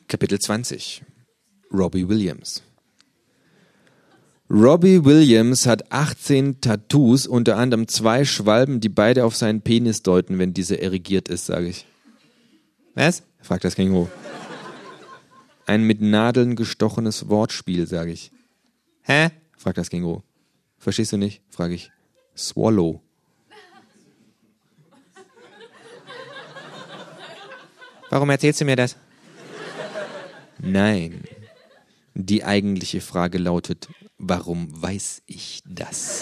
Kapitel 20. Robbie Williams. Robbie Williams hat 18 Tattoos, unter anderem 2 Schwalben, die beide auf seinen Penis deuten, wenn dieser erigiert ist, sage ich. Was? Fragt das Känguru. Ein mit Nadeln gestochenes Wortspiel, sage ich. Hä? Fragt das Känguru. Verstehst du nicht? Frage ich. Swallow. Warum erzählst du mir das? Nein. Die eigentliche Frage lautet, warum weiß ich das?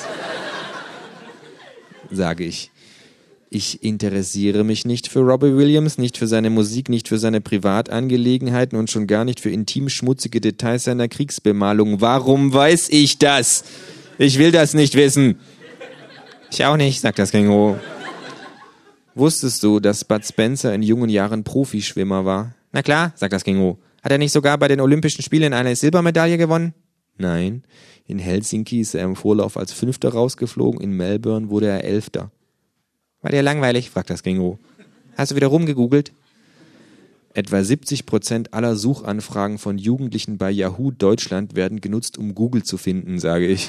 Sage ich. Ich interessiere mich nicht für Robbie Williams, nicht für seine Musik, nicht für seine Privatangelegenheiten und schon gar nicht für intim schmutzige Details seiner Kriegsbemalung. Warum weiß ich das? Ich will das nicht wissen. Ich auch nicht, sagt das Känguru. Wusstest du, dass Bud Spencer in jungen Jahren Profischwimmer war? Na klar, sagt das Känguru. Hat er nicht sogar bei den Olympischen Spielen eine Silbermedaille gewonnen? Nein. In Helsinki ist er im Vorlauf als 5. rausgeflogen, in Melbourne wurde er 11. War dir langweilig? Fragt das Känguru. Hast du wieder rumgegoogelt? Etwa 70% aller Suchanfragen von Jugendlichen bei Yahoo Deutschland werden genutzt, um Google zu finden, sage ich.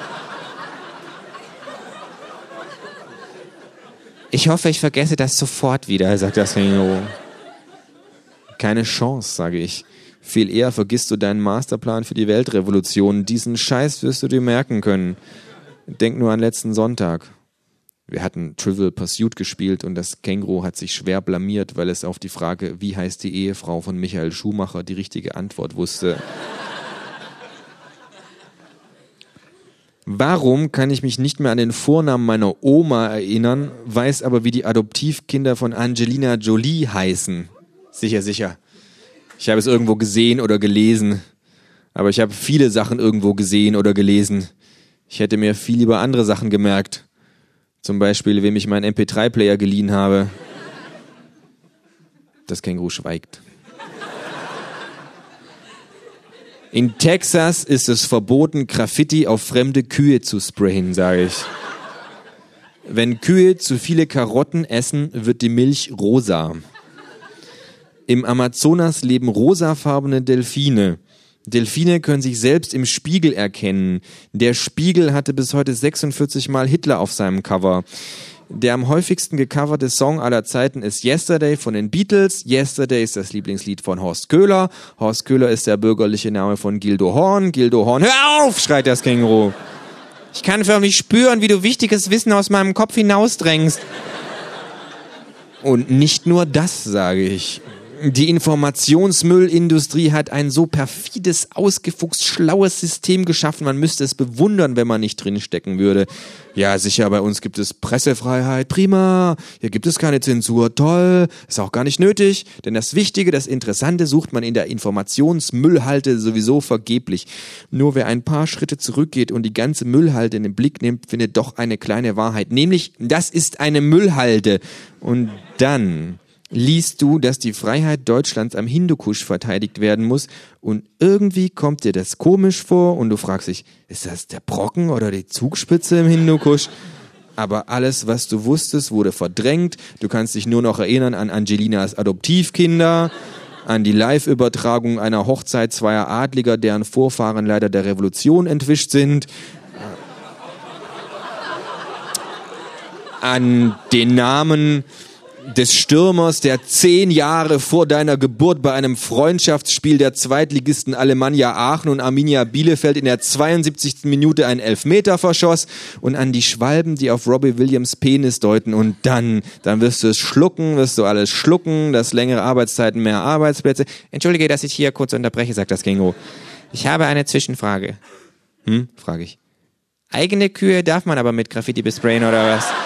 Ich hoffe, ich vergesse das sofort wieder, sagt das Känguru. Keine Chance, sage ich. Viel eher vergisst du deinen Masterplan für die Weltrevolution. Diesen Scheiß wirst du dir merken können. Denk nur an letzten Sonntag. Wir hatten Trivial Pursuit gespielt und das Känguru hat sich schwer blamiert, weil es auf die Frage, wie heißt die Ehefrau von Michael Schumacher, die richtige Antwort wusste. Warum kann ich mich nicht mehr an den Vornamen meiner Oma erinnern, weiß aber, wie die Adoptivkinder von Angelina Jolie heißen? Sicher. Ich habe es irgendwo gesehen oder gelesen. Aber ich habe viele Sachen irgendwo gesehen oder gelesen. Ich hätte mir viel lieber andere Sachen gemerkt. Zum Beispiel, wem ich meinen MP3-Player geliehen habe. Das Känguru schweigt. In Texas ist es verboten, Graffiti auf fremde Kühe zu sprayen, sage ich. Wenn Kühe zu viele Karotten essen, wird die Milch rosa. Im Amazonas leben rosafarbene Delfine. Delfine können sich selbst im Spiegel erkennen. Der Spiegel hatte bis heute 46 Mal Hitler auf seinem Cover. Der am häufigsten gecoverte Song aller Zeiten ist Yesterday von den Beatles. Yesterday ist das Lieblingslied von Horst Köhler. Horst Köhler ist der bürgerliche Name von Gildo Horn. Gildo Horn, hör auf, schreit das Känguru. Ich kann förmlich spüren, wie du wichtiges Wissen aus meinem Kopf hinausdrängst. Und nicht nur das, sage ich. Die Informationsmüllindustrie hat ein so perfides, ausgefuchst, schlaues System geschaffen, man müsste es bewundern, wenn man nicht drinstecken würde. Ja, sicher, bei uns gibt es Pressefreiheit, prima, hier gibt es keine Zensur, toll, ist auch gar nicht nötig, denn das Wichtige, das Interessante sucht man in der Informationsmüllhalde sowieso vergeblich. Nur wer ein paar Schritte zurückgeht und die ganze Müllhalde in den Blick nimmt, findet doch eine kleine Wahrheit, nämlich, das ist eine Müllhalde. Und dann liest du, dass die Freiheit Deutschlands am Hindukusch verteidigt werden muss und irgendwie kommt dir das komisch vor und du fragst dich, ist das der Brocken oder die Zugspitze im Hindukusch? Aber alles, was du wusstest, wurde verdrängt. Du kannst dich nur noch erinnern an Angelinas Adoptivkinder, an die Live-Übertragung einer Hochzeit zweier Adliger, deren Vorfahren leider der Revolution entwischt sind, an den Namen des Stürmers, der 10 Jahre vor deiner Geburt bei einem Freundschaftsspiel der Zweitligisten Alemannia Aachen und Arminia Bielefeld in der 72. Minute einen Elfmeter verschoss und an die Schwalben, die auf Robbie Williams Penis deuten und dann wirst du es schlucken, wirst du alles schlucken, das längere Arbeitszeiten, mehr Arbeitsplätze. Entschuldige, dass ich hier kurz unterbreche, sagt das Känguru. Ich habe eine Zwischenfrage. Frage ich. Eigene Kühe darf man aber mit Graffiti besprayen oder was?